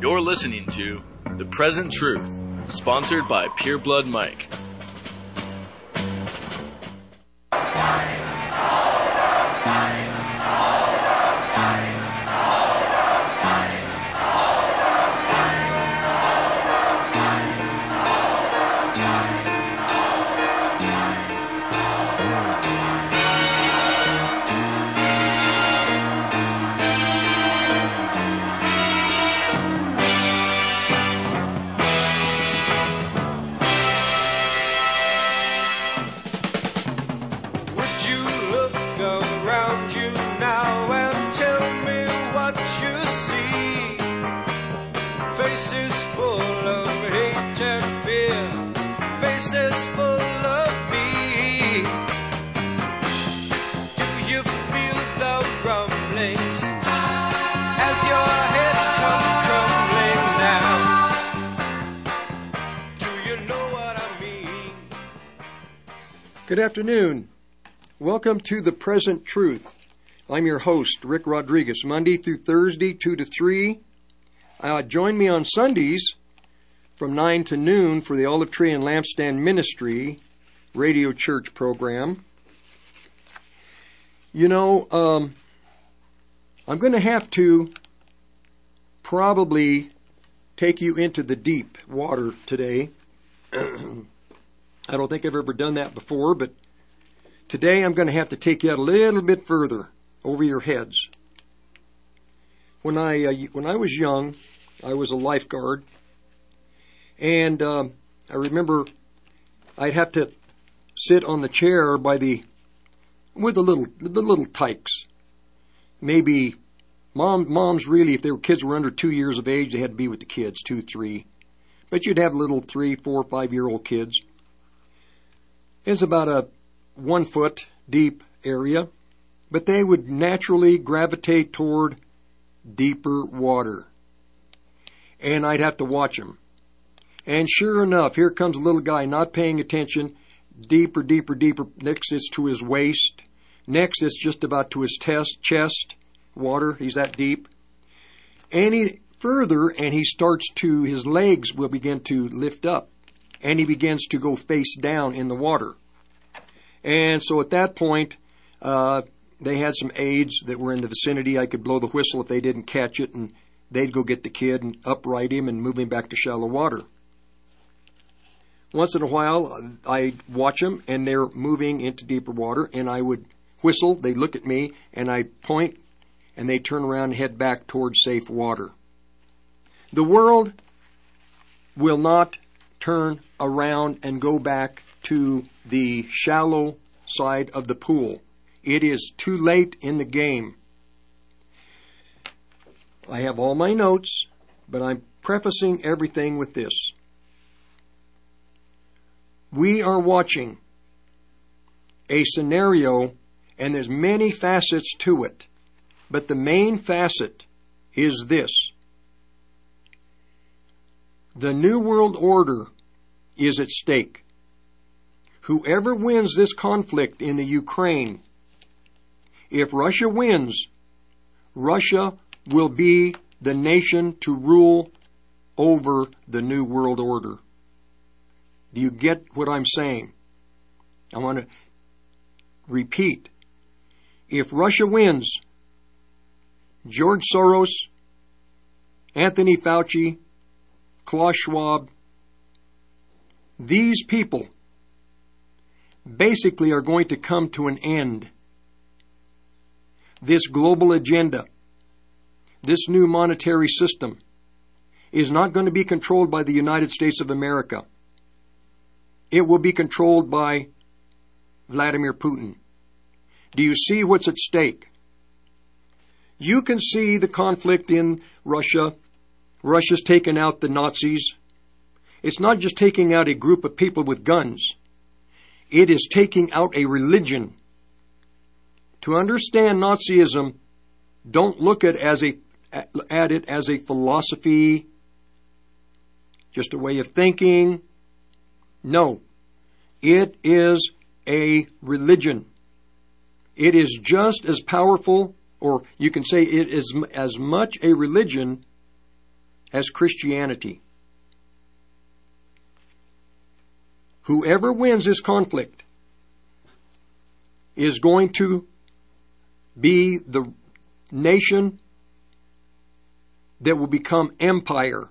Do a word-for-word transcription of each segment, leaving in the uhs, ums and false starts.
You're listening to The Present Truth, sponsored by Pure Blood Mike. Good afternoon. Welcome to The Present Truth. I'm your host, Rick Rodriguez, Monday through Thursday, two to three. Uh, join me on Sundays from nine to noon for the Olive Tree and Lampstand Ministry radio church program. You know, um, I'm going to have to probably take you into the deep water today. I don't think I've ever done that before, but today I'm going to have to take you out a little bit further over your heads. When I uh, when I was young, I was a lifeguard, and uh, I remember I'd have to sit on the chair by the with the little the little tykes. Maybe mom moms really, if their kids were under two years of age, they had to be with the kids, two, three. But you'd have little three, four, five year old kids. It's about a one foot deep area, but they would naturally gravitate toward deeper water. And I'd have to watch them. And sure enough, here comes a little guy not paying attention, deeper, deeper, deeper. Next it's to his waist. Next it's just about to his test, chest, water. He's that deep. Any further, and he starts to, his legs will begin to lift up. And he begins to go face down in the water. And so at that point, uh, they had some aides that were in the vicinity. I could blow the whistle if they didn't catch it, and they'd go get the kid and upright him and move him back to shallow water. Once in a while, I'd watch them, and they're moving into deeper water, and I would whistle. They'd look at me, and I'd point, and they'd turn around and head back towards safe water. The world will not turn around and go back to the shallow side of the pool. It is too late in the game. I have all my notes, but I'm prefacing everything with this. We are watching a scenario, and there's many facets to it, but the main facet is this. The New World Order is at stake. Whoever wins this conflict in the Ukraine, if Russia wins, Russia will be the nation to rule over the New World Order. Do you get what I'm saying? I want to repeat. If Russia wins, George Soros, Anthony Fauci, Klaus Schwab, these people basically are going to come to an end. This global agenda, this new monetary system, is not going to be controlled by the United States of America. It will be controlled by Vladimir Putin. Do you see what's at stake? You can see the conflict in Russia. Russia's taken out the Nazis. It's not just taking out a group of people with guns. It is taking out a religion. To understand Nazism, don't look at, as a, at it as a philosophy, just a way of thinking. No, it is a religion. It is just as powerful, or you can say it is as much a religion as Christianity. Whoever wins this conflict is going to be the nation that will become empire.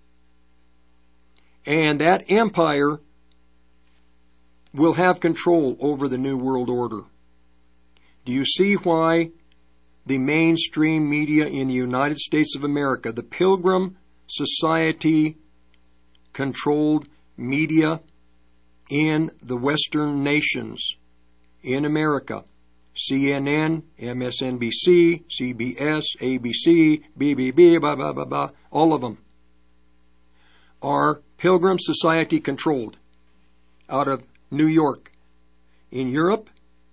And that empire will have control over the New World Order. Do you see why the mainstream media in the United States of America, the Pilgrim Society controlled media in the Western nations, in America, C N N, M S N B C, C B S, A B C, B B B, blah, blah, blah, blah, all of them are Pilgrim Society controlled out of New York. In Europe,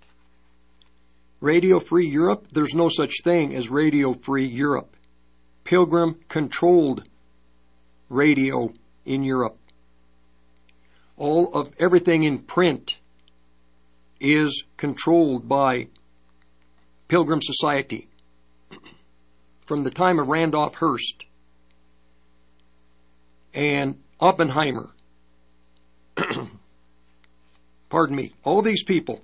Radio Free Europe, there's no such thing as Radio Free Europe. Pilgrim controlled radio in Europe. All of everything in print is controlled by Pilgrim Society. From the time of Randolph Hearst and Oppenheimer, pardon me, all these people,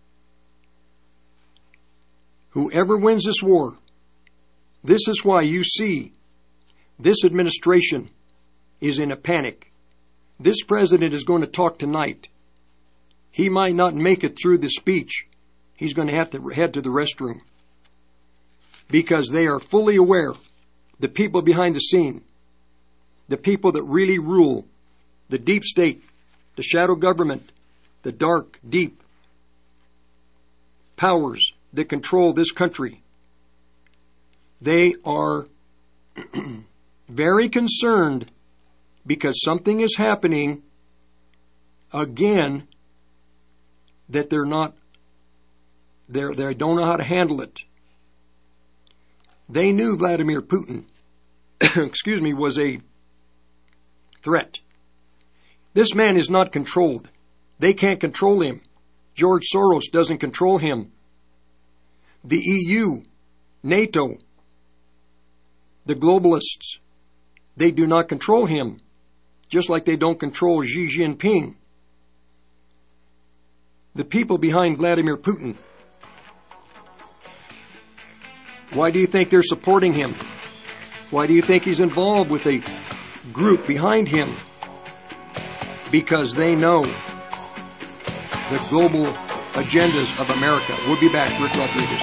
whoever wins this war, this is why you see this administration is in a panic. This president is going to talk tonight. He might not make it through the speech. He's going to have to head to the restroom. Because they are fully aware, the people behind the scene, the people that really rule, the deep state, the shadow government, the dark, deep powers that control this country, they are very concerned because something is happening again that they're not, they're, they don't know how to handle it. They knew Vladimir Putin, excuse me, was a threat. This man is not controlled. They can't control him. George Soros doesn't control him. The E U, NATO, the globalists, they do not control him, just like they don't control Xi Jinping. The people behind Vladimir Putin, why do you think they're supporting him? Why do you think he's involved with a group behind him? Because they know the global agendas of America. We'll be back. Rick Rodriguez.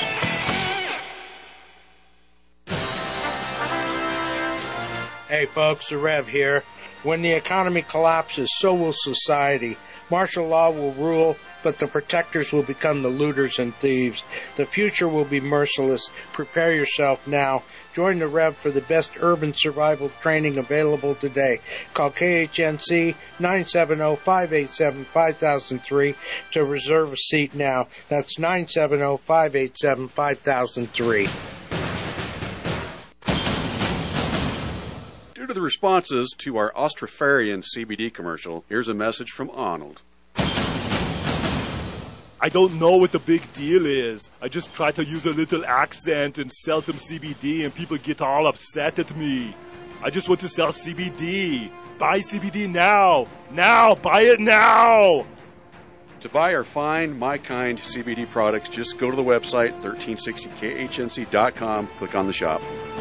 Hey folks, the Rev here. When the economy collapses, so will society. Martial law will rule, but the protectors will become the looters and thieves. The future will be merciless. Prepare yourself now. Join the Rev for the best urban survival training available today. Call K H N C nine seven zero, five eight seven, five thousand three to reserve a seat now. That's nine seven zero, five eight seven, five thousand three. Due to the responses to our Austrofarian C B D commercial, here's a message from Arnold. I don't know what the big deal is. I just try to use a little accent and sell some C B D and people get all upset at me. I just want to sell C B D. Buy C B D now. Now. Buy it now. To buy our fine, My Kind C B D products, just go to the website, thirteen sixty K H N C dot com, click on the shop.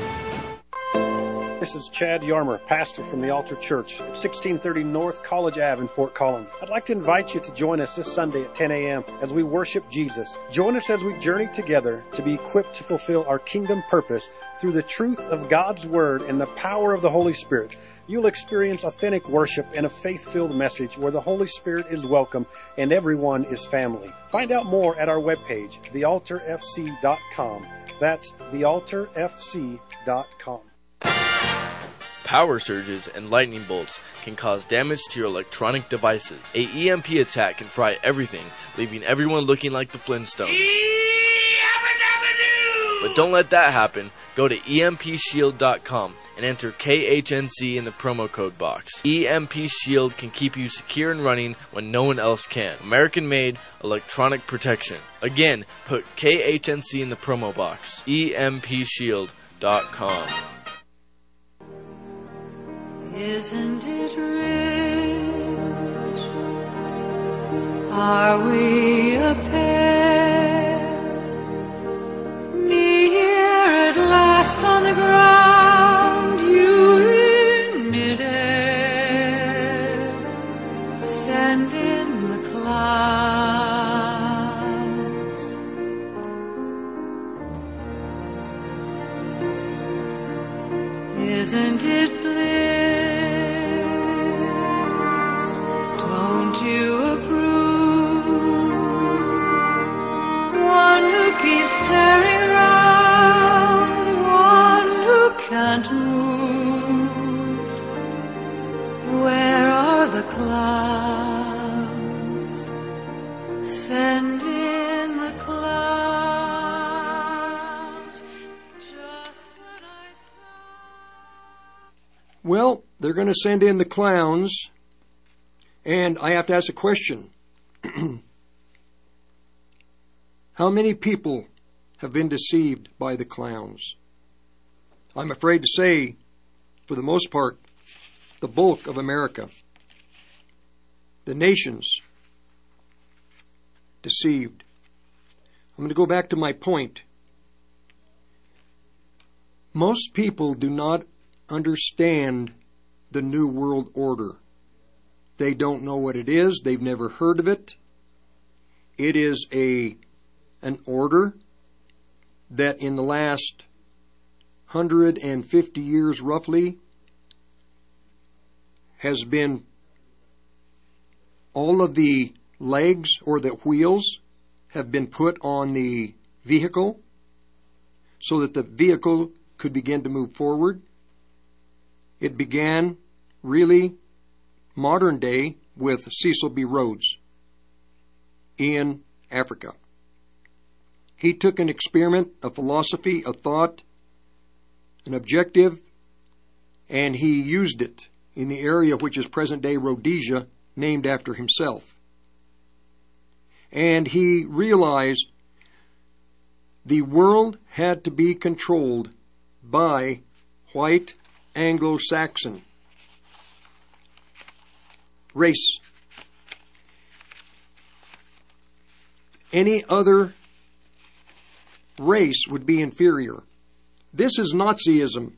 This is Chad Yarmer, pastor from the Altar Church, sixteen thirty North College Avenue in Fort Collins. I'd like to invite you to join us this Sunday at ten a.m. as we worship Jesus. Join us as we journey together to be equipped to fulfill our kingdom purpose through the truth of God's Word and the power of the Holy Spirit. You'll experience authentic worship and a faith-filled message where the Holy Spirit is welcome and everyone is family. Find out more at our webpage, the altar f c dot com. That's the altar f c dot com. Power surges and lightning bolts can cause damage to your electronic devices. A E M P attack can fry everything, leaving everyone looking like the Flintstones. But don't let that happen. Go to E M P shield dot com and enter K H N C in the promo code box. E M P Shield can keep you secure and running when no one else can. American-made electronic protection. Again, put K H N C in the promo box. E M P shield dot com. Isn't it rich? Are we a pair? Near at last on the ground, you in midair, send in the clouds. Isn't it bliss? Don't you approve? One who keeps turning round, one who can't move. Where are the clouds? Send in the clouds. Just what I thought. Well, they're going to send in the clowns, and I have to ask a question. How many people have been deceived by the clowns? I'm afraid to say, for the most part, the bulk of America. The nations deceived. I'm going to go back to my point. Most people do not understand the New World Order. They don't know what it is. They've never heard of it. It is a an order that in the last one hundred fifty years roughly has been all of the legs or the wheels have been put on the vehicle so that the vehicle could begin to move forward. It began really modern day with Cecil B. Rhodes in Africa. He took an experiment, a philosophy, a thought, an objective, and he used it in the area which is present-day Rhodesia, named after himself. And he realized the world had to be controlled by white Anglo-Saxon race. Any other race would be inferior. This is Nazism.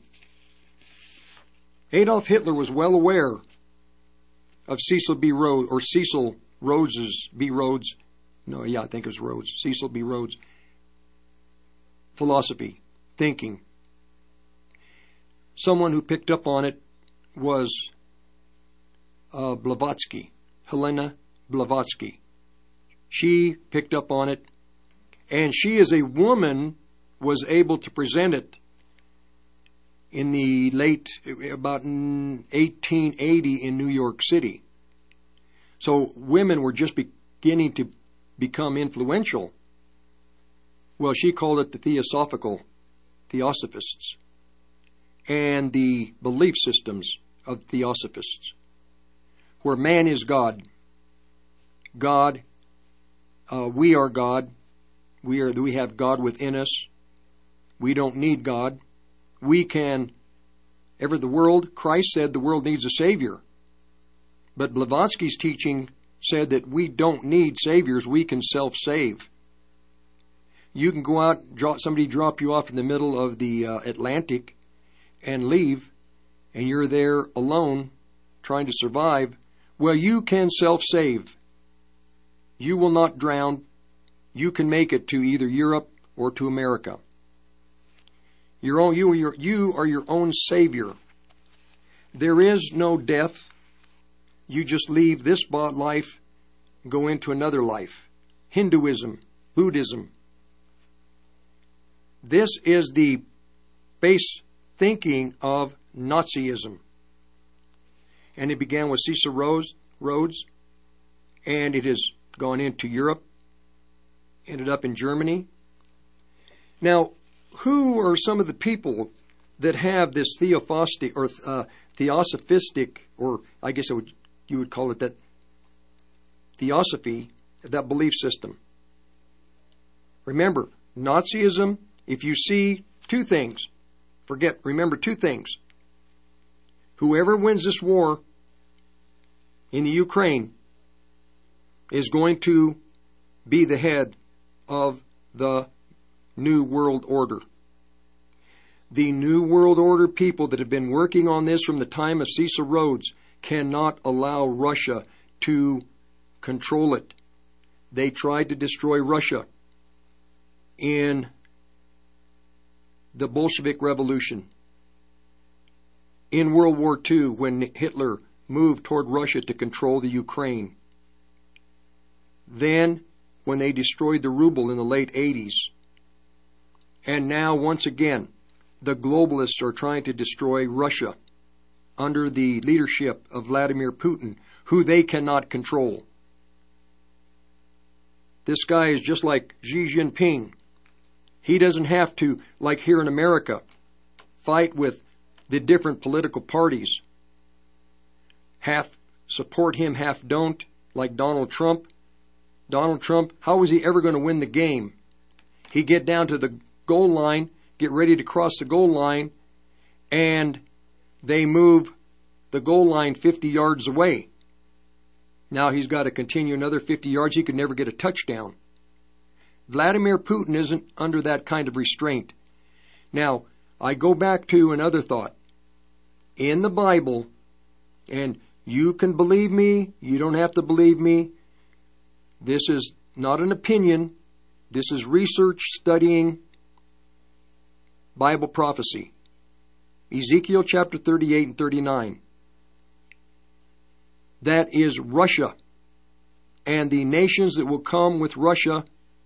Adolf Hitler was well aware of Cecil B. Rhodes, or Cecil Rhodes's B. Rhodes, no, yeah, I think it was Rhodes, Cecil B. Rhodes' philosophy, thinking. Someone who picked up on it was uh, Blavatsky, Helena Blavatsky. She picked up on it, and she as a woman was able to present it in the late, about eighteen eighty in New York City. So women were just beginning to become influential. Well, she called it the Theosophical Theosophists and the belief systems of Theosophists, where man is God. God, uh, we are God. We are. We have God within us. We don't need God. We can, ever the world, Christ said the world needs a Savior. But Blavatsky's teaching said that we don't need saviors, we can self-save. You can go out, drop, somebody drop you off in the middle of the uh, Atlantic and leave, and you're there alone trying to survive. Well, you can self-save. You will not drown. You can make it to either Europe or to America. Your own, you, are your, you are your own savior. There is no death. You just leave this life and go into another life. Hinduism, Buddhism. This is the base thinking of Nazism. And it began with Cecil Rhodes, and it has gone into Europe, ended up in Germany. Now, who are some of the people that have this theophostic or uh, theosophistic, or I guess it would, you would call it that theosophy, that belief system? Remember, Nazism, if you see two things, forget, remember two things. whoever wins this war in the Ukraine is going to be the head of the New World Order. The New World Order people that have been working on this from the time of Cecil Rhodes cannot allow Russia to control it. They tried to destroy Russia in the Bolshevik Revolution. In World War Two, when Hitler moved toward Russia to control the Ukraine. Then, when they destroyed the ruble in the late eighties. And now, once again, the globalists are trying to destroy Russia under the leadership of Vladimir Putin, who they cannot control. This guy is just like Xi Jinping. He doesn't have to, like here in America, fight with the different political parties. Half support him, half don't, like Donald Trump. Donald Trump, how was he ever going to win the game? He'd get down to the goal line, get ready to cross the goal line, and they move the goal line fifty yards away. Now he's got to continue another fifty yards. He could never get a touchdown. Vladimir Putin isn't under that kind of restraint. Now, I go back to another thought. In the Bible, and you can believe me, you don't have to believe me. This is not an opinion. This is research studying Bible prophecy. Ezekiel chapter thirty-eight and thirty-nine. That is Russia and the nations that will come with Russia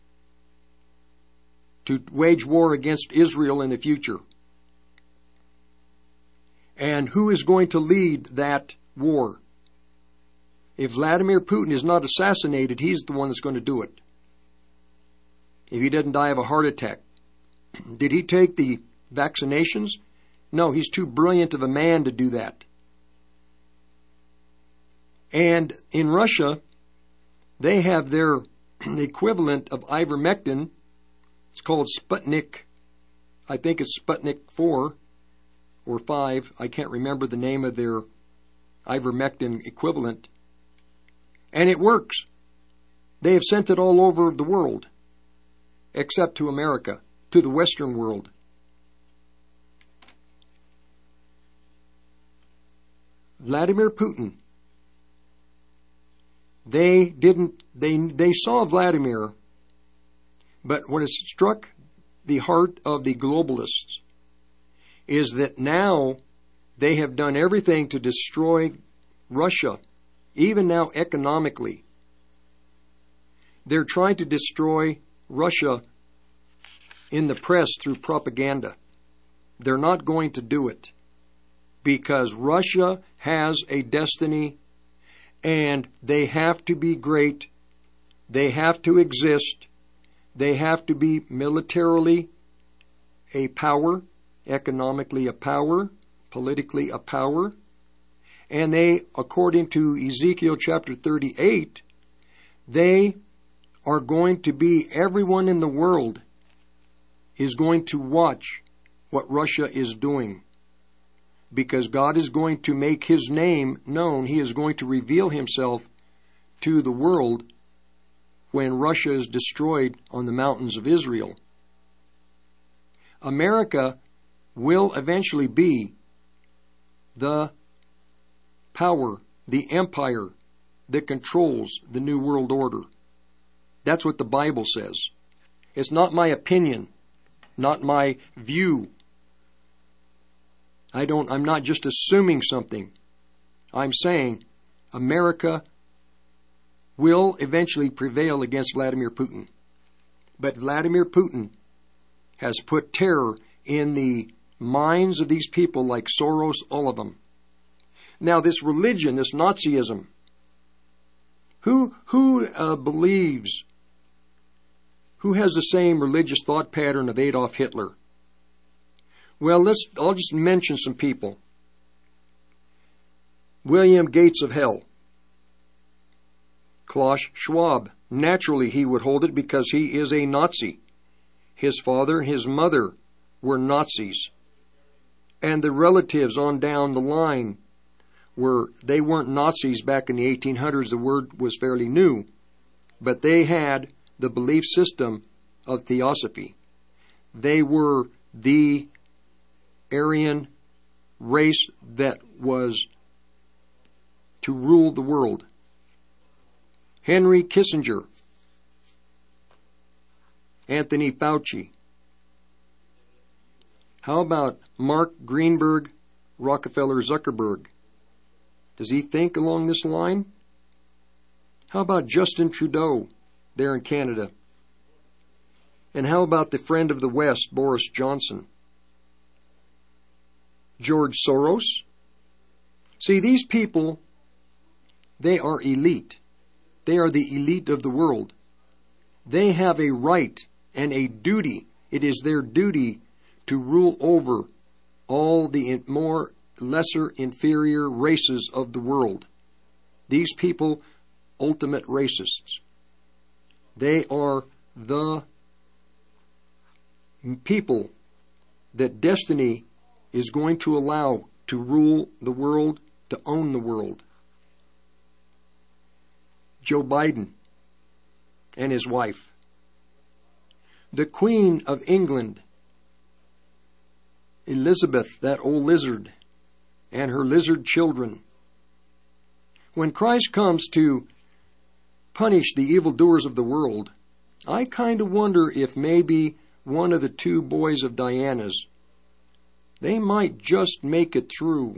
to wage war against Israel in the future. And who is going to lead that war? If Vladimir Putin is not assassinated, he's the one that's going to do it. If he doesn't die of a heart attack. Did he take the vaccinations? No, he's too brilliant of a man to do that. And in Russia, they have their equivalent of ivermectin. It's called Sputnik. I think it's Sputnik four or five. I can't remember the name of their ivermectin equivalent. And it works. They have sent it all over the world, except to America, to the Western world. Vladimir Putin. They didn't, they, they saw Vladimir, but what has struck the heart of the globalists is that now they have done everything to destroy Russia, even now economically. They're trying to destroy Russia in the press through propaganda. They're not going to do it because Russia has a destiny and they have to be great. They have to exist. They have to be militarily a power, economically a power, politically a power. And they, according to Ezekiel chapter thirty-eight, they are going to be, everyone in the world is going to watch what Russia is doing. Because God is going to make His name known. He is going to reveal Himself to the world when Russia is destroyed on the mountains of Israel. America will eventually be the power, the empire that controls the New World Order. That's what the Bible says. It's not my opinion, not my view. I don't, I'm not just assuming something. I'm saying America will eventually prevail against Vladimir Putin. But Vladimir Putin has put terror in the minds of these people like Soros, all of them. Now this religion, this Nazism, who, who uh, believes, who has the same religious thought pattern of Adolf Hitler? Well, let's, I'll just mention some people. William Gates of Hell. Klaus Schwab. Naturally, he would hold it because he is a Nazi. His father, his mother were Nazis. And the relatives on down the line were, they weren't Nazis back in the eighteen hundreds. The word was fairly new. But they had the belief system of theosophy. They were the Aryan race that was to rule the world. Henry Kissinger, Anthony Fauci. How about Mark Greenberg, Rockefeller Zuckerberg? Does he think along this line? How about Justin Trudeau there in Canada? And how about the friend of the West, Boris Johnson? George Soros? See, these people, they are elite. They are the elite of the world. They have a right and a duty. It is their duty to rule over all the more lesser, inferior races of the world. These people, ultimate racists. They are the people that destiny is going to allow to rule the world, to own the world. Joe Biden and his wife. The Queen of England, Elizabeth, that old lizard, and her lizard children. When Christ comes to punish the evildoers of the world, I kind of wonder if maybe one of the two boys of Diana's, they might just make it through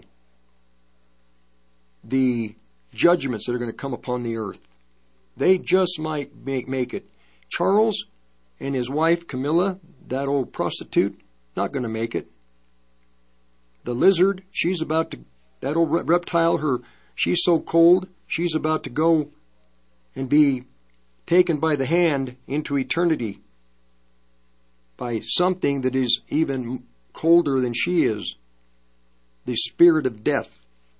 the judgments that are going to come upon the earth. They just might make, make it. Charles and his wife Camilla, that old prostitute, not going to make it. The lizard, she's about to, that old reptile, her, she's so cold, she's about to go and be taken by the hand into eternity by something that is even colder than she is, the spirit of death.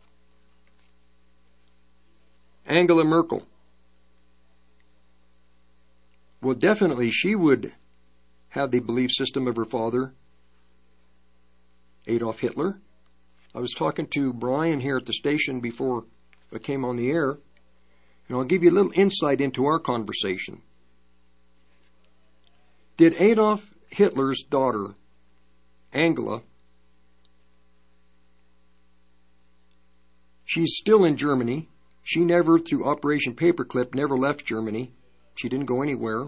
Angela Merkel. Well, definitely she would have the belief system of her father, Adolf Hitler. I was talking to Brian here at the station before I came on the air, and I'll give you a little insight into our conversation. Did Adolf Hitler's daughter, Angela, she's still in Germany. She never, through Operation Paperclip, never left Germany. She didn't go anywhere.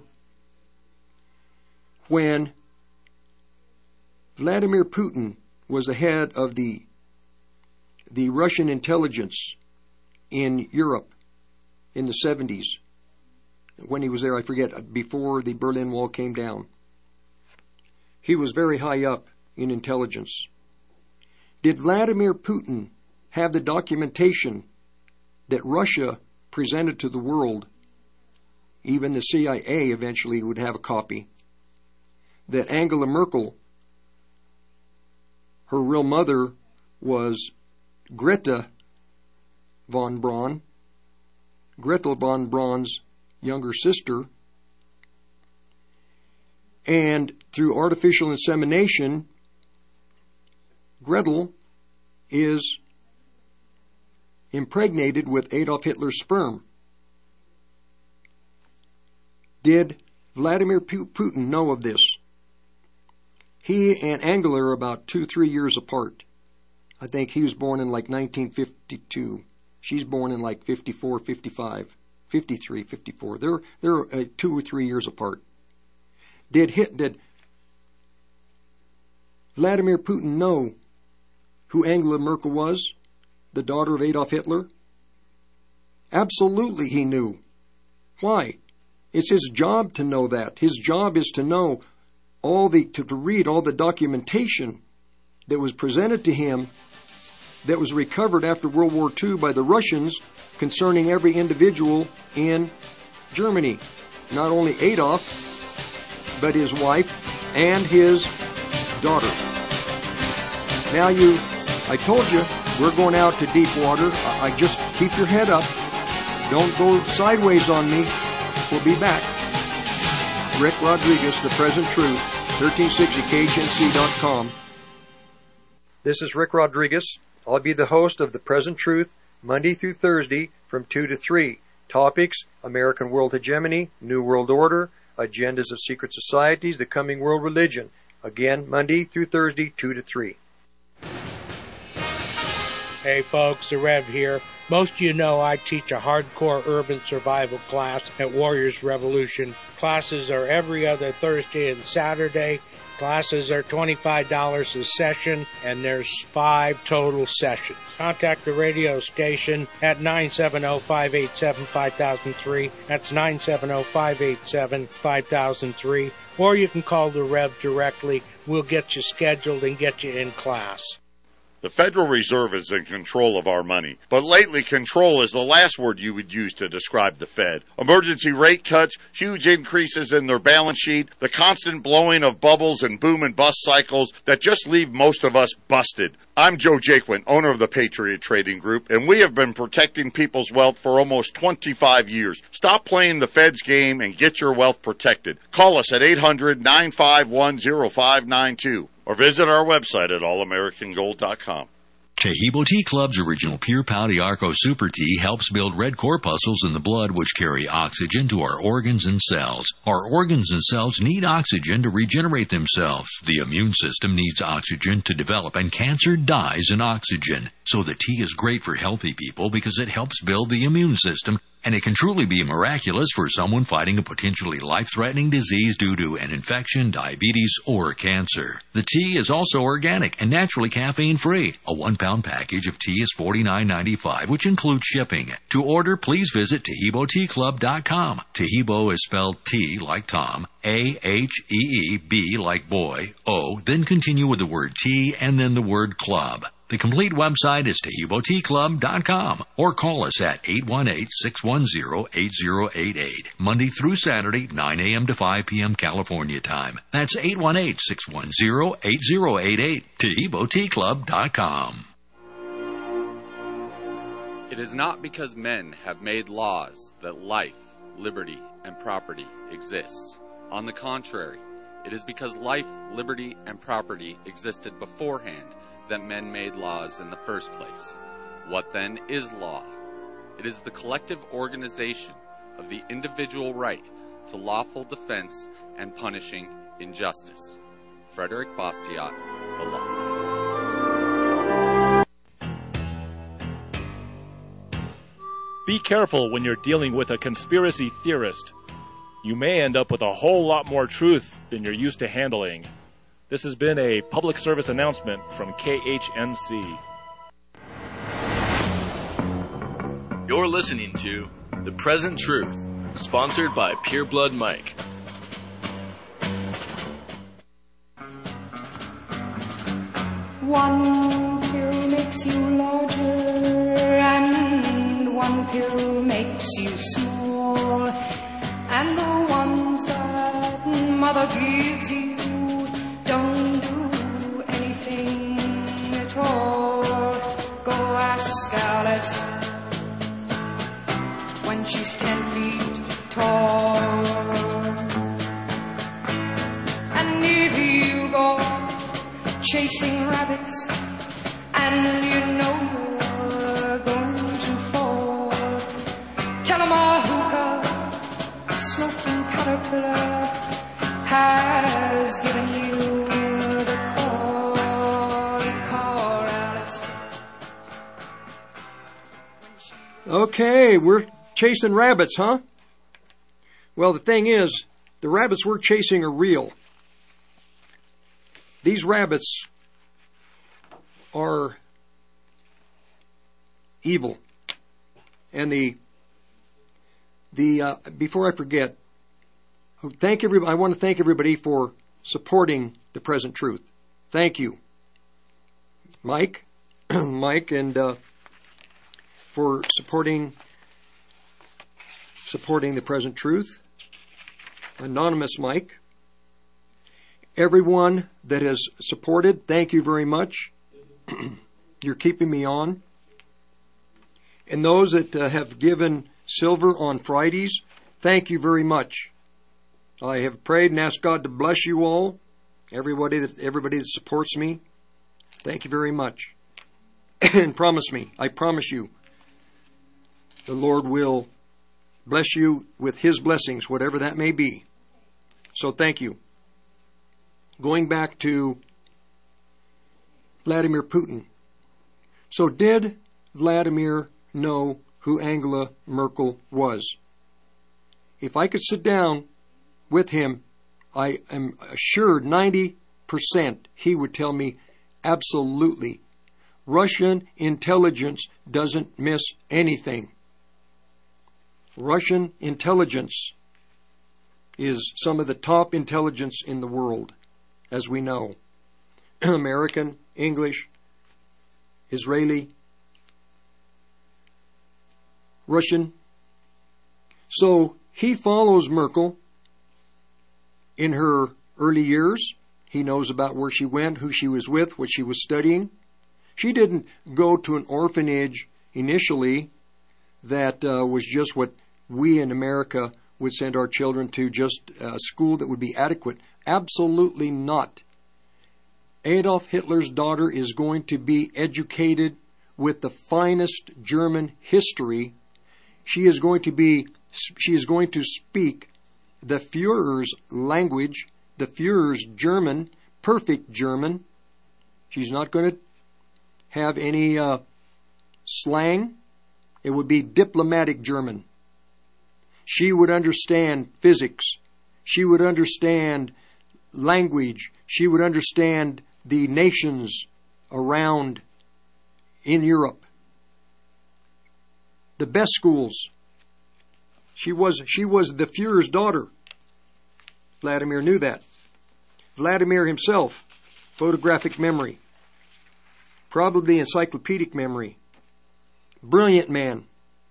When Vladimir Putin was the head of the the Russian intelligence in Europe in the seventies, when he was there, I forget, before the Berlin Wall came down. He was very high up in intelligence. Did Vladimir Putin have the documentation that Russia presented to the world? Even the C I A eventually would have a copy. That Angela Merkel, her real mother was Greta von Braun, Gretel von Braun's younger sister, and through artificial insemination, Gretel is impregnated with Adolf Hitler's sperm. Did Vladimir Putin know of this? He and Angela are about two, three years apart. I think he was born in like nineteen fifty-two. She's born in like fifty-four, fifty-five, fifty-three, fifty-four. They're they're uh, two or three years apart. Did hit did Vladimir Putin know who Angela Merkel was, the daughter of Adolf Hitler? Absolutely, he knew. Why? It's his job to know that. His job is to know all the to, to read all the documentation that was presented to him that was recovered after World War Two by the Russians concerning every individual in Germany. Not only Adolf, but his wife and his daughter. Now you, I told you, we're going out to deep water. I, I just keep your head up. Don't go sideways on me. We'll be back. Rick Rodriguez, The Present Truth, thirteen sixty K H N C dot com. This is Rick Rodriguez. I'll be the host of The Present Truth Monday through Thursday from two to three. Topics: American world hegemony, New World Order, agendas of secret societies, the coming world religion. Again, Monday through Thursday, two to three. Hey folks, the Rev here. Most of you know I teach a hardcore urban survival class at Warriors Revolution. Classes are every other Thursday and Saturday. Classes are twenty-five dollars a session, and there's five total sessions. Contact the radio station at nine seven zero, five eight seven, five thousand three. That's nine seven zero, five eight seven, five thousand three. Or you can call the Rev directly. We'll get you scheduled and get you in class. The Federal Reserve is in control of our money, but lately control is the last word you would use to describe the Fed. Emergency rate cuts, huge increases in their balance sheet, the constant blowing of bubbles and boom and bust cycles that just leave most of us busted. I'm Joe Jaquin, owner of the Patriot Trading Group, and we have been protecting people's wealth for almost twenty-five years. Stop playing the Fed's game and get your wealth protected. Call us at eight hundred, nine five one, zero five nine two or visit our website at all american gold dot com. Taheebo Tea Club's original Pure Pau D'Arco Super Tea helps build red corpuscles in the blood which carry oxygen to our organs and cells. Our organs and cells need oxygen to regenerate themselves. The immune system needs oxygen to develop, and cancer dies in oxygen. So the tea is great for healthy people because it helps build the immune system, and it can truly be miraculous for someone fighting a potentially life-threatening disease due to an infection, diabetes, or cancer. The tea is also organic and naturally caffeine-free. A one-pound package of tea is forty-nine ninety-five, which includes shipping. To order, please visit Taheebo Tea Club dot com. Taheebo is spelled T like Tom, A H E E B like boy, O, then continue with the word tea and then the word club. The complete website is Taheebo Tea Club dot com, or call us at eight one eight, six one zero, eight zero eight eight, Monday through Saturday, nine a.m. to five p.m. California time. That's eight one eight, six one zero, eight zero eight eight, Taheebo Tea Club dot com. It is not because men have made laws that life, liberty, and property exist. On the contrary, it is because life, liberty, and property existed beforehand that men made laws in the first place. What then is law? It is the collective organization of the individual right to lawful defense and punishing injustice. Frederick Bastiat, The Law. Be careful when you're dealing with a conspiracy theorist. You may end up with a whole lot more truth than you're used to handling. This has been a public service announcement from K H N C. You're listening to The Present Truth, sponsored by Pure Blood Mike. One pill makes you larger, and one pill makes you small, and the ones that mother gives you don't do anything at all. Go ask Alice when she's ten feet tall. And if you go chasing rabbits and you know you're going to fall, tell 'em a hookah smoking caterpillar has given you the call. Call Alice. Okay, we're chasing rabbits, huh? Well, the thing is, the rabbits we're chasing are real. These rabbits are evil. And the the uh, before I forget, thank everybody. I want to thank everybody for supporting The Present Truth. Thank you, Mike, Mike, and uh, for supporting supporting The Present Truth. Anonymous Mike. Everyone that has supported, thank you very much. You're keeping me on. And those that uh, have given silver on Fridays, thank you very much. I have prayed and asked God to bless you all, everybody that everybody that supports me. Thank you very much. and promise me, I promise you, the Lord will bless you with His blessings, whatever that may be. So thank you. Going back to Vladimir Putin. So did Vladimir know who Angela Merkel was? If I could sit down with him, I am assured ninety percent he would tell me absolutely. Russian intelligence doesn't miss anything. Russian intelligence is some of the top intelligence in the world, as we know. American, English, Israeli, Russian. So he follows Merkel in her early years. He knows about where she went, who she was with, what she was studying. She didn't go to an orphanage initially that uh, was just what we in America would send our children to, just a school that would be adequate. Absolutely not. Adolf Hitler's daughter is going to be educated with the finest German history. She is going to be, she is going to speak the Führer's language, the Führer's German, perfect German. She's not going to have any uh, slang. It would be diplomatic German. She would understand physics. She would understand language. She would understand the nations around in Europe. The best schools. She was, she was the Führer's daughter. Vladimir knew that. Vladimir himself, photographic memory. Probably encyclopedic memory. Brilliant man.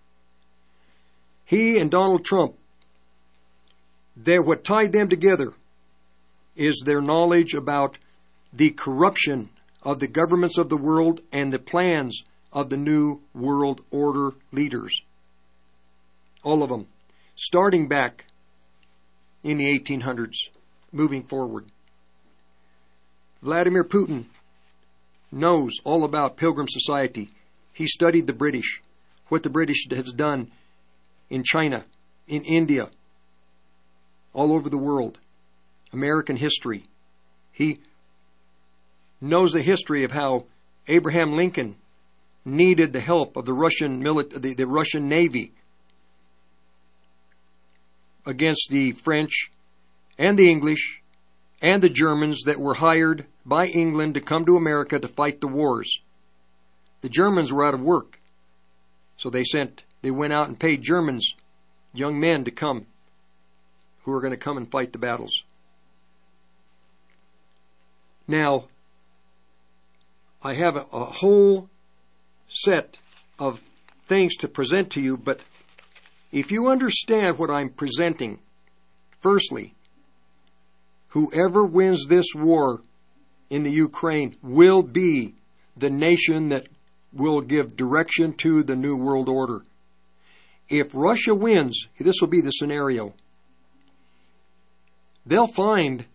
He and Donald Trump, they're, what tied them together is their knowledge about the corruption of the governments of the world and the plans of the new world order leaders. All of them. Starting back in the eighteen hundreds, moving forward. Vladimir Putin knows all about Pilgrim Society. He studied the British, what the British has done in China, in India, all over the world. American history. He knows the history of how Abraham Lincoln needed the help of the Russian mili- the, the Russian Navy against the French and the English and the Germans that were hired by England to come to America to fight the wars. The Germans were out of work. So they sent, they went out and paid Germans, young men to come, who were going to come and fight the battles. Now, I have a, a whole set of things to present to you, but if you understand what I'm presenting, firstly, whoever wins this war in the Ukraine will be the nation that will give direction to the New World Order. If Russia wins, this will be the scenario. They'll find,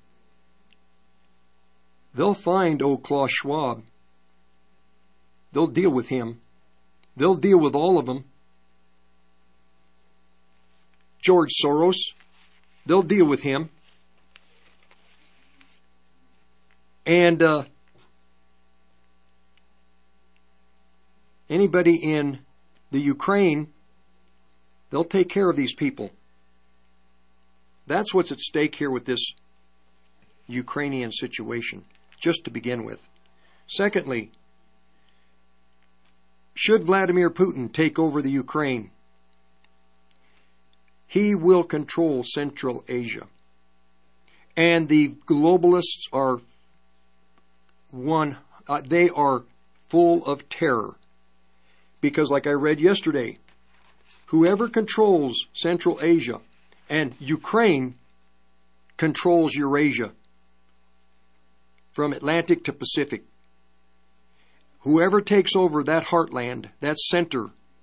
they'll find old Klaus Schwab. They'll deal with him. They'll deal with all of them. George Soros, they'll deal with him. And uh, anybody in the Ukraine, they'll take care of these people. That's what's at stake here with this Ukrainian situation, just to begin with. Secondly, should Vladimir Putin take over the Ukraine, he will control Central Asia. And the globalists are one, uh, they are full of terror. Because like I read yesterday, whoever controls Central Asia and Ukraine controls Eurasia, from Atlantic to Pacific. Whoever takes over that heartland, that center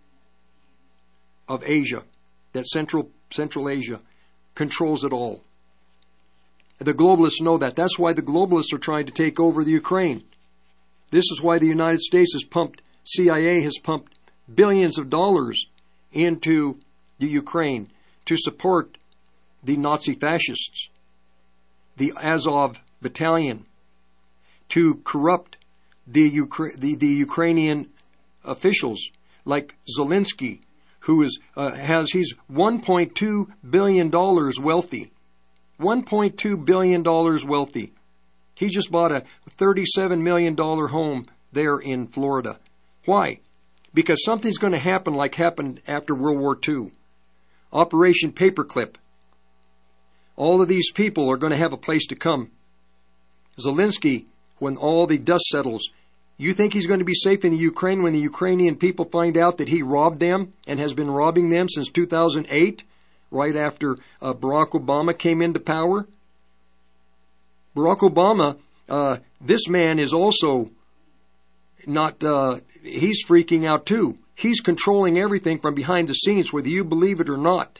of Asia, that central Central Asia, controls it all. The globalists know that. That's why the globalists are trying to take over the Ukraine. This is why the United States has pumped C I A has pumped billions of dollars into the Ukraine to support the Nazi fascists, the Azov battalion, to corrupt the, Ukra- the, the Ukrainian officials like Zelensky, who is uh, has he's one point two billion dollars wealthy. one point two billion dollars wealthy. He just bought a thirty-seven million dollars home there in Florida. Why? Because something's going to happen like happened after World War Two. Operation Paperclip. All of these people are going to have a place to come. Zelensky, when all the dust settles, you think he's going to be safe in the Ukraine when the Ukrainian people find out that he robbed them and has been robbing them since two thousand eight, right after uh, Barack Obama came into power? Barack Obama, uh, this man is also not, uh, he's freaking out too. He's controlling everything from behind the scenes, whether you believe it or not.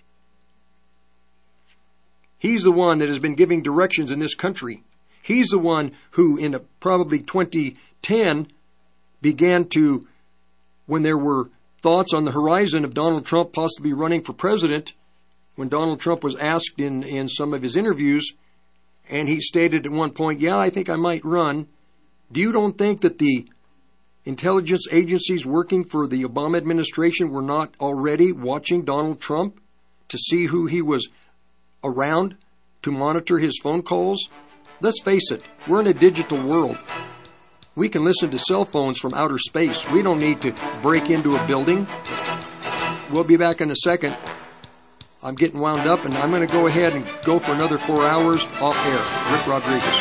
He's the one that has been giving directions in this country. He's the one who, in a, probably twenty ten, began to, when there were thoughts on the horizon of Donald Trump possibly running for president, when Donald Trump was asked in, in some of his interviews, and he stated at one point, yeah, I think I might run. Do you don't think that the intelligence agencies working for the Obama administration were not already watching Donald Trump to see who he was around, to monitor his phone calls? Let's face it, we're in a digital world. We can listen to cell phones from outer space. We don't need to break into a building. We'll be back in a second. I'm getting wound up, and I'm going to go ahead and go for another four hours off air. Rick Rodriguez.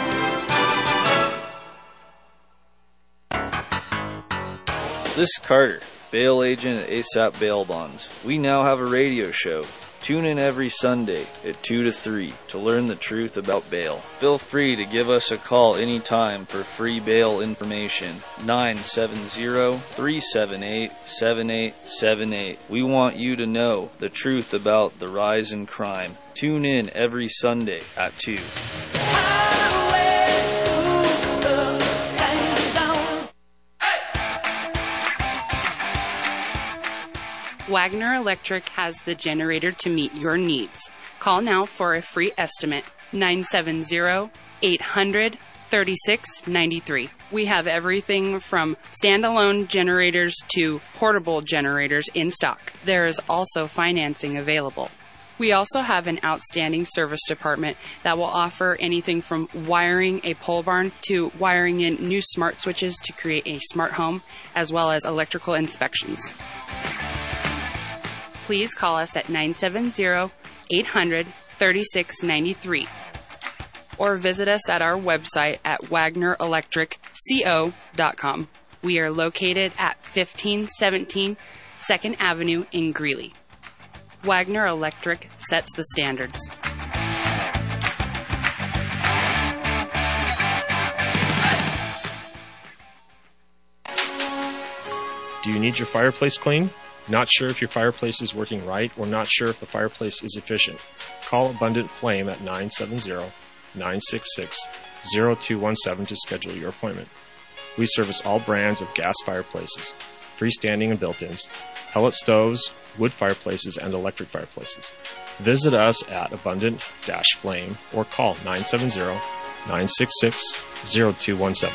This is Carter, bail agent at ASAP Bail Bonds. We now have a radio show. Tune in every Sunday at two to three to learn the truth about bail. Feel free to give us a call anytime for free bail information. nine seven zero, three seven eight, seven eight seven eight. We want you to know the truth about the rise in crime. Tune in every Sunday at two. Wagner Electric has the generator to meet your needs. Call now for a free estimate, nine seven zero, eight hundred, thirty-six ninety-three. We have everything from standalone generators to portable generators in stock. There is also financing available. We also have an outstanding service department that will offer anything from wiring a pole barn to wiring in new smart switches to create a smart home, as well as electrical inspections. Please call us at nine seven zero, eight hundred, thirty-six ninety-three or visit us at our website at wagner electric co dot com. We are located at fifteen seventeen second Avenue in Greeley. Wagner Electric sets the standards. Do you need your fireplace cleaned? Not sure if your fireplace is working right or not sure if the fireplace is efficient? Call Abundant Flame at nine seven zero, nine six six, zero two one seven to schedule your appointment. We service all brands of gas fireplaces, freestanding and built-ins, pellet stoves, wood fireplaces, and electric fireplaces. Visit us at Abundant Flame or call nine seven zero, nine six six, zero two one seven.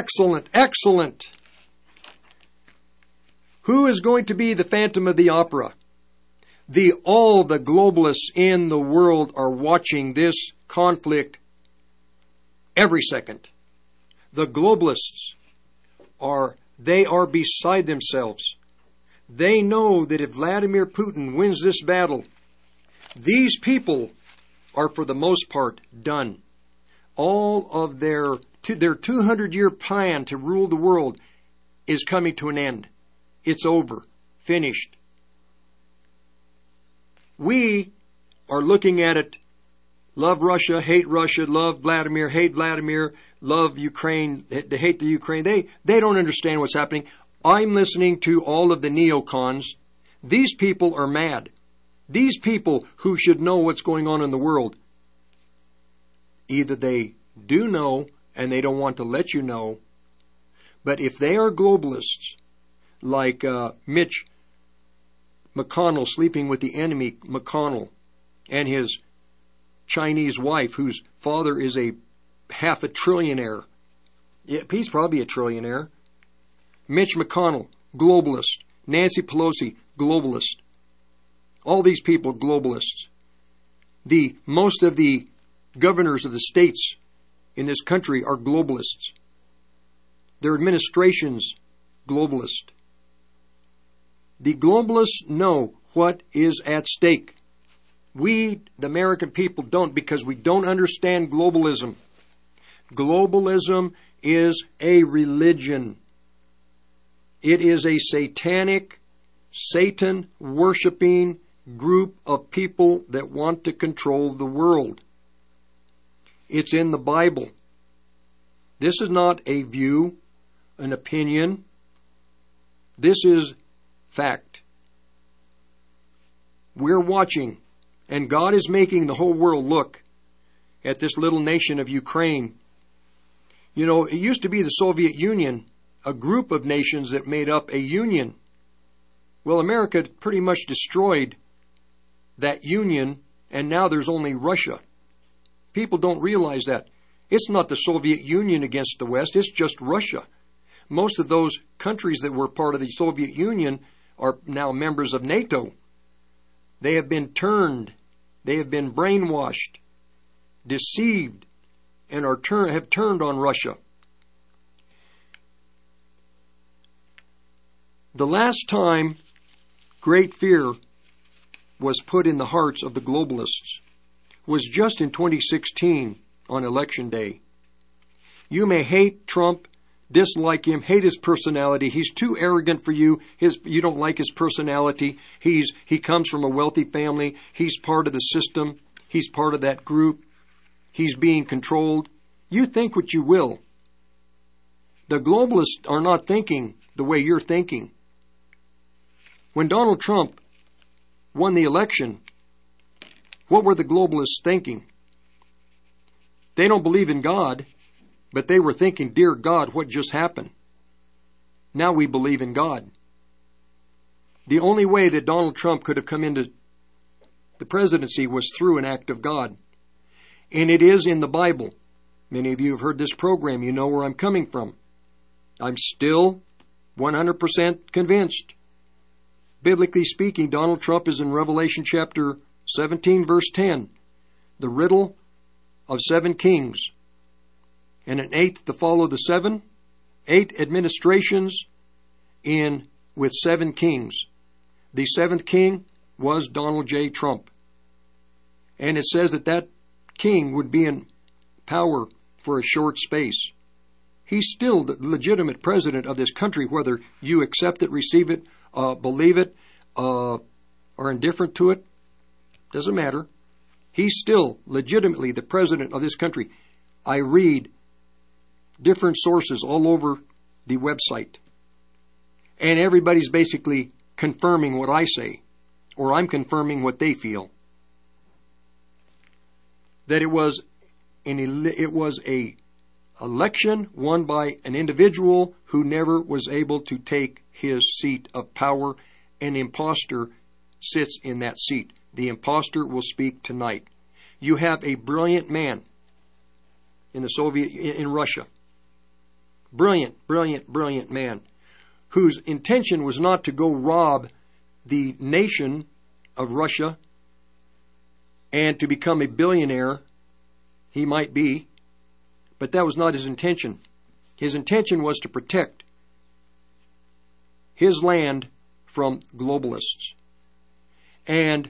Excellent, excellent. Who is going to be the Phantom of the Opera? The all the globalists in the world are watching this conflict every second. The globalists are they are beside themselves. They know that if Vladimir Putin wins this battle, these people are for the most part done. All of their their two hundred year plan to rule the world is coming to an end. It's over. Finished. We are looking at it. Love Russia, hate Russia, love Vladimir, hate Vladimir, love Ukraine, they hate the Ukraine. They, they don't understand what's happening. I'm listening to all of the neocons. These people are mad. These people who should know what's going on in the world, either they do know and they don't want to let you know, but if they are globalists, like uh, Mitch McConnell sleeping with the enemy, McConnell, and his Chinese wife, whose father is a half a trillionaire. Yeah, he's probably a trillionaire. Mitch McConnell, globalist. Nancy Pelosi, globalist. All these people, globalists. The most of the governors of the states in this country are globalists. Their administrations, globalist. The globalists know what is at stake. We, the American people, don't, because we don't understand globalism. Globalism is a religion. It is a satanic, Satan-worshipping group of people that want to control the world. It's in the Bible. This is not a view, an opinion. This is fact. We're watching, and God is making the whole world look at this little nation of Ukraine. You know, it used to be the Soviet Union, a group of nations that made up a union. Well, America pretty much destroyed that union, and now there's only Russia. People don't realize that. It's not the Soviet Union against the West, it's just Russia. Most of those countries that were part of the Soviet Union are now members of NATO. They have been turned, they have been brainwashed, deceived, and are turn, have turned on Russia. The last time great fear was put in the hearts of the globalists was just in twenty sixteen on Election Day. You may hate Trump, dislike him, hate his personality. He's too arrogant for you. His, you don't like his personality. He's, he comes from a wealthy family. He's part of the system. He's part of that group. He's being controlled. You think what you will. The globalists are not thinking the way you're thinking. When Donald Trump won the election, what were the globalists thinking? They don't believe in God, but they were thinking, dear God, what just happened? Now we believe in God. The only way that Donald Trump could have come into the presidency was through an act of God. And it is in the Bible. Many of you have heard this program. You know where I'm coming from. I'm still one hundred percent convinced. Biblically speaking, Donald Trump is in Revelation chapter seventeen, verse ten. The riddle of seven kings. And an eighth to follow the seven. Eight administrations in with seven kings. The seventh king was Donald J. Trump. And it says that that king would be in power for a short space. He's still the legitimate president of this country, whether you accept it, receive it, uh, believe it, uh, are indifferent to it. Doesn't matter. He's still legitimately the president of this country. I read different sources all over the website. And everybody's basically confirming what I say, or I'm confirming what they feel. That it was an it was a election won by an individual who never was able to take his seat of power. An imposter sits in that seat. The imposter will speak tonight. You have a brilliant man in the Soviet in Russia Brilliant, brilliant, brilliant man, whose intention was not to go rob the nation of Russia and to become a billionaire. He might be, but that was not his intention. His intention was to protect his land from globalists. And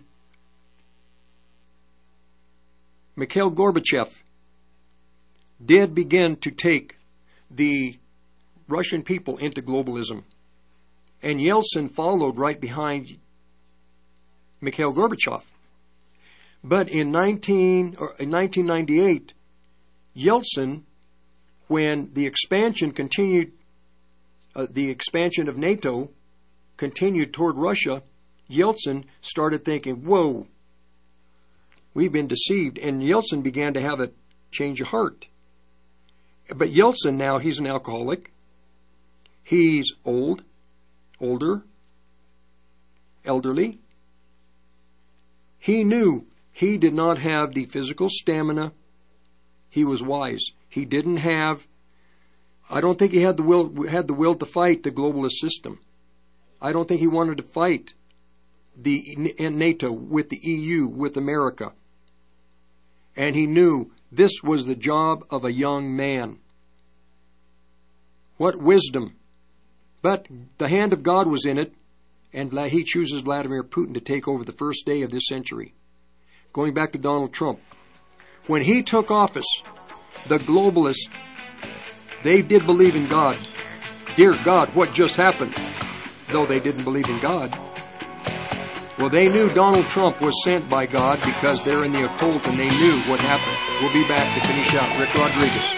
Mikhail Gorbachev did begin to take the Russian people into globalism. And Yeltsin followed right behind Mikhail Gorbachev. But in, nineteen, or in nineteen ninety-eight, Yeltsin, when the expansion continued, uh, the expansion of NATO continued toward Russia, Yeltsin started thinking, whoa, we've been deceived. And Yeltsin began to have a change of heart. But Yeltsin now, he's an alcoholic. He's old, older, elderly. He knew he did not have the physical stamina. He was wise. He didn't have, I don't think he had the will, had the will to fight the globalist system. I don't think he wanted to fight the NATO with the E U, with America. And he knew this was the job of a young man. What wisdom. But the hand of God was in it, and he chooses Vladimir Putin to take over the first day of this century. Going back to Donald Trump. When he took office, the globalists, they did believe in God. Dear God, what just happened? Though they didn't believe in God. Well, they knew Donald Trump was sent by God because they're in the occult and they knew what happened. We'll be back to finish out. Rick Rodriguez.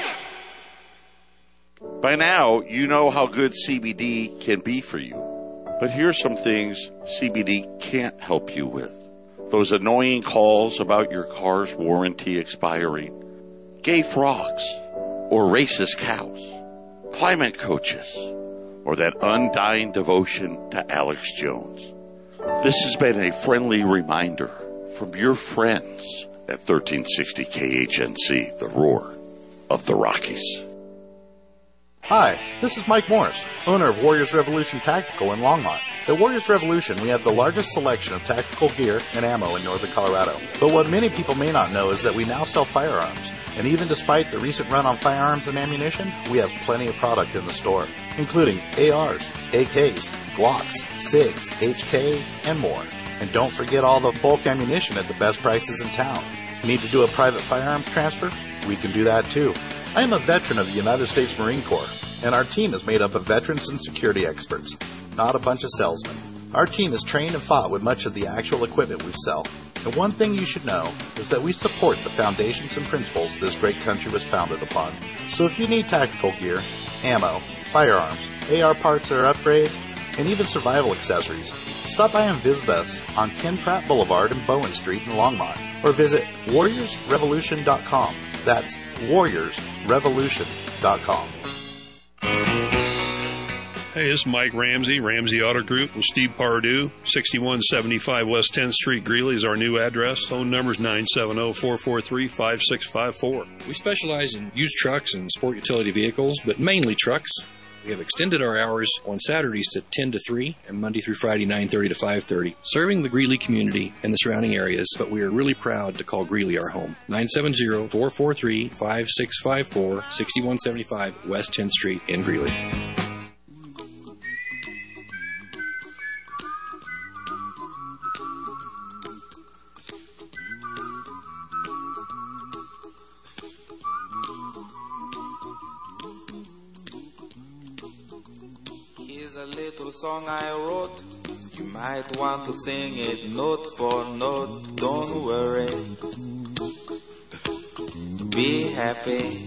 By now, you know how good C B D can be for you. But here's some things C B D can't help you with. Those annoying calls about your car's warranty expiring, gay frogs, or racist cows, climate coaches, or that undying devotion to Alex Jones. This has been a friendly reminder from your friends at thirteen sixty K H N C, the roar of the Rockies. Hi, this is Mike Morris, owner of Warriors Revolution Tactical in Longmont. At Warriors Revolution, we have the largest selection of tactical gear and ammo in northern Colorado. But what many people may not know is that we now sell firearms. And even despite the recent run on firearms and ammunition, we have plenty of product in the store, including A Rs, A Ks, Glocks, SIGs, H K, and more. And don't forget all the bulk ammunition at the best prices in town. Need to do a private firearms transfer? We can do that too. I am a veteran of the United States Marine Corps, and our team is made up of veterans and security experts, not a bunch of salesmen. Our team is trained and fought with much of the actual equipment we sell. And one thing you should know is that we support the foundations and principles this great country was founded upon. So if you need tactical gear, ammo, firearms, A R parts or upgrades, and even survival accessories, stop by and visit us on Ken Pratt Boulevard and Bowen Street in Longmont, or visit warriors revolution dot com. That's warriors revolution dot com. Hey, this is Mike Ramsey, Ramsey Auto Group with Steve Pardue. sixty-one seventy-five West tenth Street, Greeley is our new address. Phone number is nine seven zero, four four three, five six five four. We specialize in used trucks and sport utility vehicles, but mainly trucks. We have extended our hours on Saturdays to ten to three and Monday through Friday nine thirty to five thirty, serving the Greeley community and the surrounding areas, but we are really proud to call Greeley our home. nine seven zero, four four three, five six five four, sixty-one seventy-five West tenth Street in Greeley. Song I wrote, you might want to sing it note for note. Don't worry, be happy.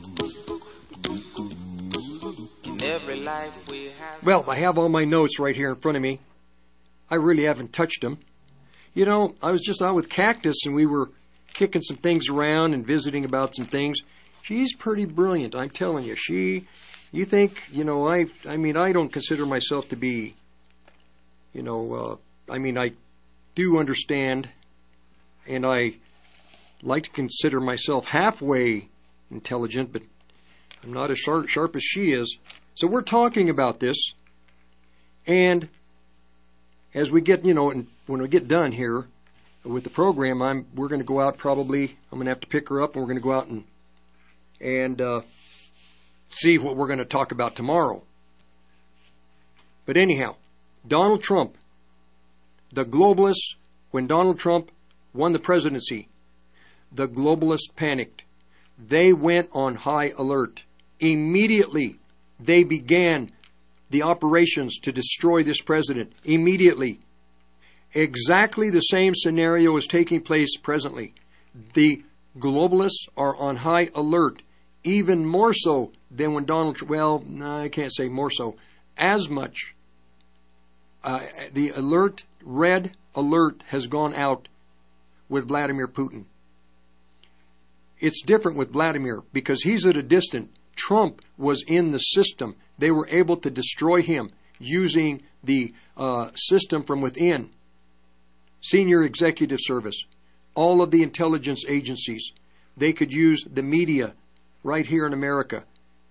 In every life we have. Well, I have all my notes right here in front of me. I really haven't touched them. You know, I was just out with Cactus and we were kicking some things around and visiting about some things. She's pretty brilliant, I'm telling you. She You think, you know, I I mean, I don't consider myself to be, you know, uh, I mean, I do understand, and I like to consider myself halfway intelligent, but I'm not as sharp, sharp as she is. So we're talking about this, and as we get, you know, and when we get done here with the program, I'm we're going to go out probably. I'm going to have to pick her up, and we're going to go out and and uh, see what we're going to talk about tomorrow. But anyhow, Donald Trump, the globalists, when Donald Trump won the presidency, the globalists panicked. They went on high alert. Immediately, they began the operations to destroy this president. Immediately. Exactly the same scenario is taking place presently. The globalists are on high alert, even more so than when Donald Trump, well, no, I can't say more so, as much. Uh, the alert, red alert has gone out with Vladimir Putin. It's different with Vladimir because he's at a distance. Trump was in the system. They were able to destroy him using the uh, system from within. Senior Executive Service, all of the intelligence agencies. They could use the media right here in America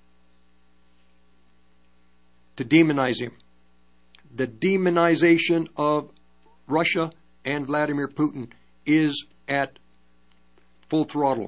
to demonize him. The demonization of Russia and Vladimir Putin is at full throttle.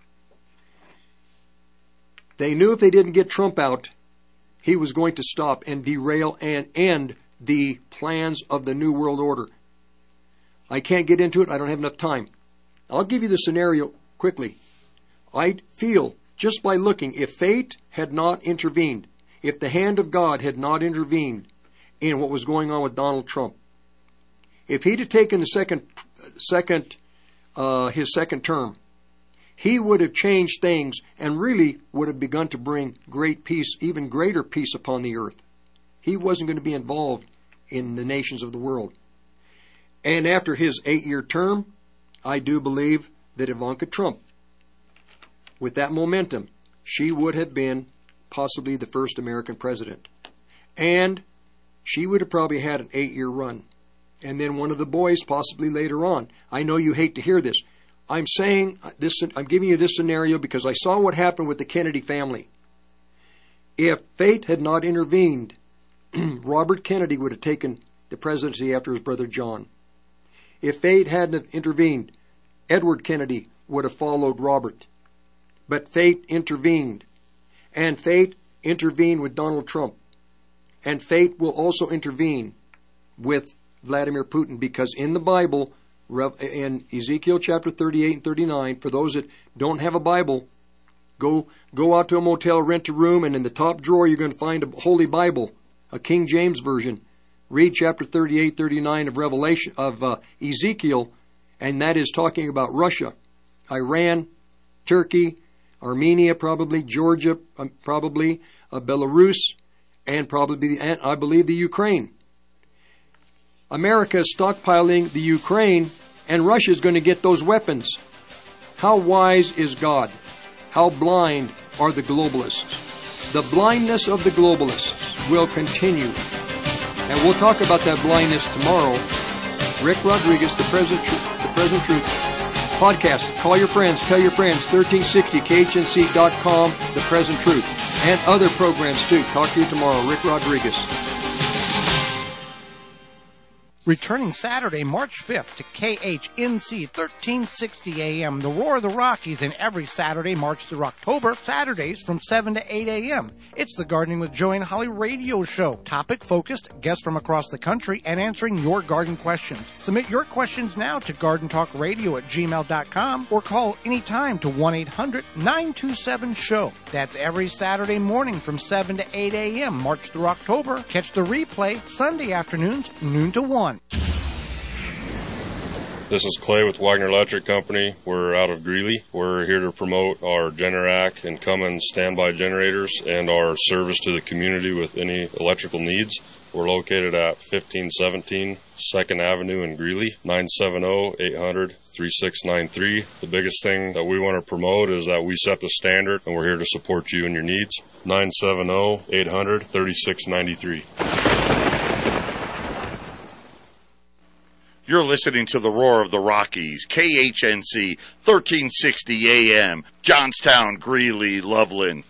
They knew if they didn't get Trump out, he was going to stop and derail and end the plans of the New World Order. I can't get into it. I don't have enough time. I'll give you the scenario quickly. I feel, just by looking, if fate had not intervened, if the hand of God had not intervened in what was going on with Donald Trump, if he'd have taken the second, second, uh, his second term, he would have changed things and really would have begun to bring great peace, even greater peace upon the earth. He wasn't going to be involved in the nations of the world. And after his eight-year term, I do believe that Ivanka Trump, with that momentum, she would have been possibly the first American president. And she would have probably had an eight-year run. And then one of the boys possibly later on. I know you hate to hear this. I'm saying this, I'm giving you this scenario because I saw what happened with the Kennedy family. If fate had not intervened, Robert Kennedy would have taken the presidency after his brother John. If fate hadn't intervened, Edward Kennedy would have followed Robert. But fate intervened. And fate intervened with Donald Trump. And fate will also intervene with Vladimir Putin because in the Bible, in Ezekiel chapter thirty-eight and thirty-nine, for those that don't have a Bible, go go out to a motel, rent a room, and in the top drawer you're going to find a Holy Bible, a King James Version. Read chapter thirty-eight, thirty-nine of Revelation of uh, Ezekiel, and that is talking about Russia, Iran, Turkey, Armenia, probably Georgia, um, probably uh, Belarus, and probably and I believe the Ukraine. America is stockpiling the Ukraine, and Russia is going to get those weapons. How wise is God? How blind are the globalists? The blindness of the globalists will continue. And we'll talk about that blindness tomorrow. Rick Rodriguez, the Present, Tr- the Present Truth podcast. Call your friends, tell your friends, thirteen sixty K H N C dot com, The Present Truth. And other programs too. Talk to you tomorrow. Rick Rodriguez. Returning Saturday, March fifth to K H N C thirteen sixty A M, The Roar of the Rockies, and every Saturday, March through October, Saturdays from seven to eight A M. It's the Gardening with Joey and Holly radio show. Topic-focused, guests from across the country, and answering your garden questions. Submit your questions now to garden talk radio at gmail dot com or call anytime to one eight hundred nine two seven show. That's every Saturday morning from seven to eight A M, March through October. Catch the replay Sunday afternoons, noon to one. This is Clay with Wagner Electric Company. We're out of Greeley. We're here to promote our Generac and Cummins standby generators and our service to the community with any electrical needs. We're located at fifteen seventeen second Avenue in Greeley, nine seven zero, eight hundred, three six nine three. The biggest thing that we want to promote is that we set the standard, and we're here to support you and your needs. nine seven zero, eight hundred, three six nine three. You're listening to the Roar of the Rockies, K H N C, thirteen sixty A M, Johnstown, Greeley, Loveland.